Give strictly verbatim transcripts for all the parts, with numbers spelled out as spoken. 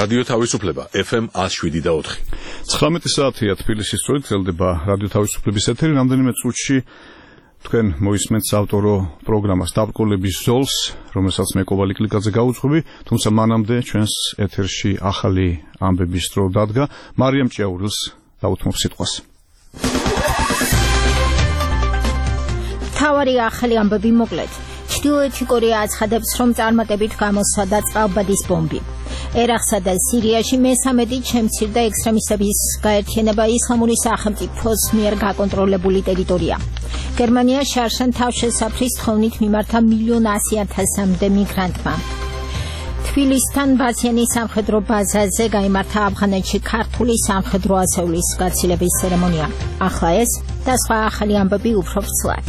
რადიო თავისუფლება F M one oh seven და four. ცხრამეტი საათია თბილისის სწორედ გრძელდება რადიო თავისუფლების ეთერი. რამდენიმე წუთში თქვენ მოისმენთ ავტორო პროგრამას დაბრკოლების ზოლს, რომელსაც მე კოვალი კლიკაძე გაუძღვები, თუმცა მანამდე ჩვენს ეთერში ახალი ამბების დრო დადგა. მარიამ ჭიაურელს დაუთმობ სიტყვას. თავარი ახალი ამბები მოკლედ. ჩრდილოეთი კორეა აცხადებს, რომ წარმატებით გამოსცადა წყალბადის ბომბი. ერაყსა და სირიაში მესამედი შემცირდა ექსტრემისტების გაერთიანება ისლამური სახელმწიფოს მიერ გაკონტროლებული ტერიტორია. გერმანია შარშან თავშესაფრის თხოვნით მიმართა მილიონ ასი ათასამდე მიგრანტმა. თბილისთან ბაციანის სამხედრო ბაზაზე გაიმართა ავღანეთში ქართული სამხედრო ასეულის გაცილების ცერემონია. ახლა ეს და სხვა ახალი ამბები უფრო ცვლად.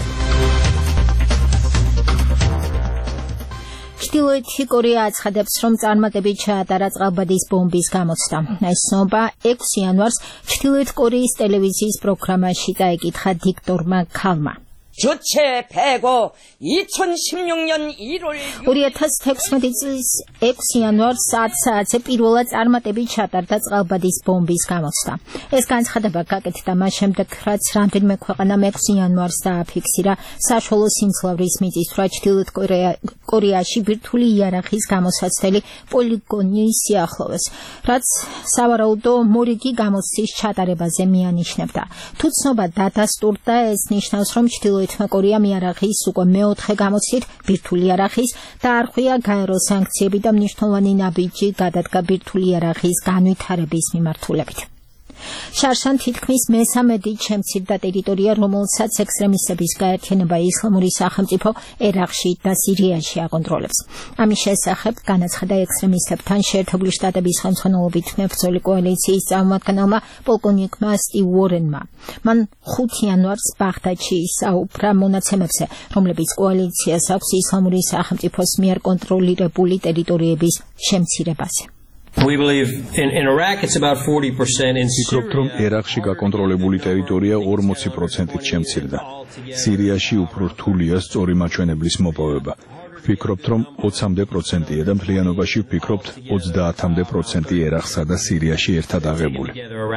ჩრდილოეთი კორეა აცხადებს, რომ წარმატებით ჩაატარა წყალბადის ბომბის გამოცდა. ეს ცნობა ექვსი იანვარს ჩრდილოეთ კორეის ტელევიზიის პროგრამაში დაეკითხა დიქტორმა ქალმა. 주체 백오 이천십육 년 일월 ორი ათას თექვსმეტი წლის ექვსი იანვარს ათ საათზე პირველად წარმატებით ჩატარდა წყალბადის ბომბის გამოცდა. ეს განცხადება გაკეთდა მას შემდეგ, რაც რამდენიმე ქვეყანამ ექვსი იანვარს დააფიქსირა საშუალო სიმძლავრის მიწისძვრა ჩრდილოეთ კორეაში ბირთვული იარაღის გამოსაცდელი პოლიგონის სიახლოვეს, რაც სავარაუდო მორიგი გამოცდის ჩატარებაზე მიანიშნებდა. თუ ცნობა დადასტურდა, ეს ნიშნავს, რომ ჩრდილოეთ კორეამ იარაღის უკვე მეოთხე გამოცდით ბირთვული იარაღის დაარღვია გაერო სანქციები და მნიშვნელოვანი ნაბიჯი გადადგა ბირთვული იარაღის განვითარების მიმართულებით. შარშან თითქმის მესამედი შემცირდა ტერიტორია, რომელსაც ექსტრემისტების გაერთიანება ისლამური სახელმწიფო ერაყში და სირიაში აკონტროლებს. ამის შესახებ განაცხადა ექსტრემისტებთან შეერთებული შტატების ხელმძღვანელობით მებრძოლი კოალიციის წარმომადგენელმა პოლკოვნიკმა სტივ უორენმა. მან ხუთი იანვარს ბაღდადში ისაუბრა მონაცემებზე, რომლებიც კოალიციას აქვს ისლამური სახელმწიფოს მიერ კონტროლირებული ტერიტორიების შემცირებაზე. We believe in, in Iraq it's about forty percent in ვფიქრობთ, რომ ერაყში გაკონტროლებული ტერიტორია ორმოცი პროცენტით შემცირდა. სირიაში უფრო რთულია სწორი მაჩვენებლის მოპოვება. ვფიქრობთ, რომ ოცამდე პროცენტია და მთლიანობაში ვფიქრობთ ოცდაათამდე პროცენტი ერაყსა და სირიაში ერთად აღებული.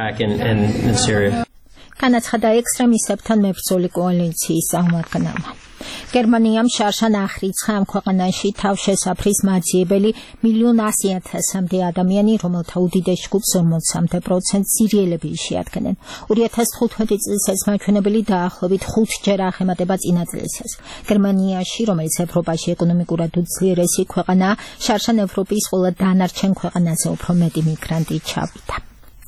განაცხადა ექსტრემისტებთან მებრძოლი კოალიციის წარმომადგენელმა. გერმანიამ შარშან აღრიცხა ამ ქვეყანაში თავშესაფრის მაძიებელი მილიონ ასი ათასამდე ადამიანი, რომელთა უდიდეს ჯგუფს ორმოცამდე პროცენტს სირიელები შეადგენენ. ორი ათას თხუთმეტი წლის ეს მაჩვენებელი დაახლოებით ხუთჯერ აღემატება წინა წლისას. გერმანიაში, რომელიც ევროპაში ეკონომიკურად უძლიერესი ქვეყანაა, შარშან ევროპის ყველა დანარჩენ ქვეყანაზე უფრო მეტი მიგრანტი ჩავიდა.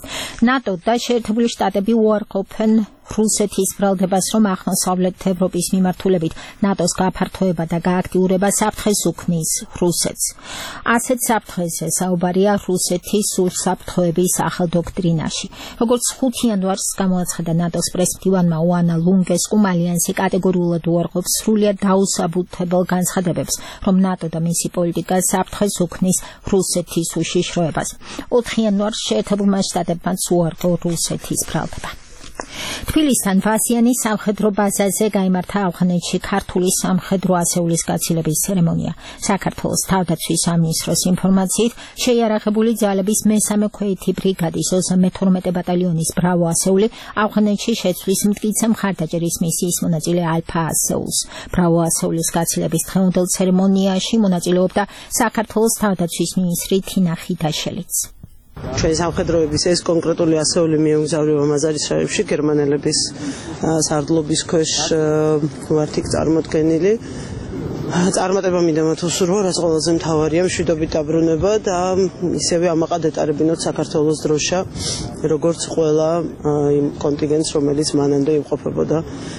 ნატო და შეერთებული შტატები უარყოფენ რუსეთის ბრალდებას, რომ აღმოსავლეთ ევროპის მიმართულებით ნატოს გაფართოება და გააქტიურება საფრთხეს უქმნის რუსეთს. ასეთ საფრთხეზე საუბარია რუსეთის სულსაფრთხოების ახალ დოქტრინაში. როგორც ხუთი იანვარს გამოაცხადა ნატოს პრესმდივანმა ოანა ლუნგესკუმ, ალიანსი კატეგორიულად უარყოფს სრულიად დაუსაბუთებელ განცხადებებს, რომ ნატო და მისი პოლიტიკა საფრთხეს უქმნის რუსეთის უშიშროებას. ოთხი იანვარს შეერთებულმა შტატებმაც უარყო რუსეთის ბრალდება. თბილისთან ბაციანის სამხედრო ბაზაზე გაიმართა ავღანეთში ქართული სამხედრო ასეულის გაცილების ცერემონია. საქართველოს თავდაცვის სამინისტროს ინფორმაციით, შეიარაღებული ძალების მესამე ქვეითი ბრიგადის ოცდამე თორმეტე ბატალიონის ბრავო ასეული ავღანეთში შეცვლის მტკიცე მხარდაჭერის მისიის მონაწილე ალფა ასეულს. ბრავო ასეულის გაცილების დღევანდელ ცერემონიაში მონაწილეობდა საქართველოს თავდაცვის მინისტრი თინა ხიდაშელიც. ჩვენი სამხედროების ეს კონკრეტული ასეული მიემგზავრება მაზარის შაებში გერმანელების სარდლობის ქვეშ ვართ იქ წარმოდგენილი. წარმატება მინდა მათ უსურვო, რაც ყველაზე მთავარია, მშვიდობით დაბრუნება და ისევე ამაყად ეტარებინოთ საქართველოს დროშა, როგორც ყველა იმ კონტინგენტს, რომელიც მანამდე იმყოფებოდა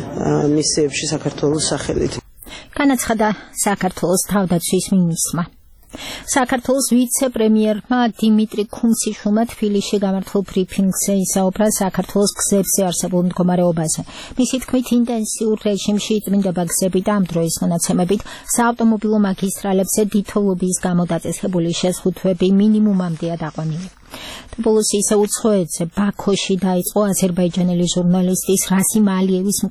მისიებში საქართველოს სახელით. განაცხადა საქართველოს თავდაცვის მინისტრმა. საქართველოს ვიცე-პრემიერმა დიმიტრი ქუმციშვილმა თბილისში გამართულ ბრიფინგზე ისაუბრა საქართველოს გზებზე არსებულ მდგომარეობაზე. მისი თქმით, ინტენსიურ რეჟიმში იწმინდება გზები და ამ დროის მონაცემებით საავტომობილო მაგისტრალებზე დიდხეულობის გამო დაწესებული შეზღუდვები მინიმუმამდეა დაყვანილი. ბოლოს ისე უცხოეთზე ბაქოში დაიწყო აზერბაიჯანელი ჟურნალისტის რასიმ ალიევის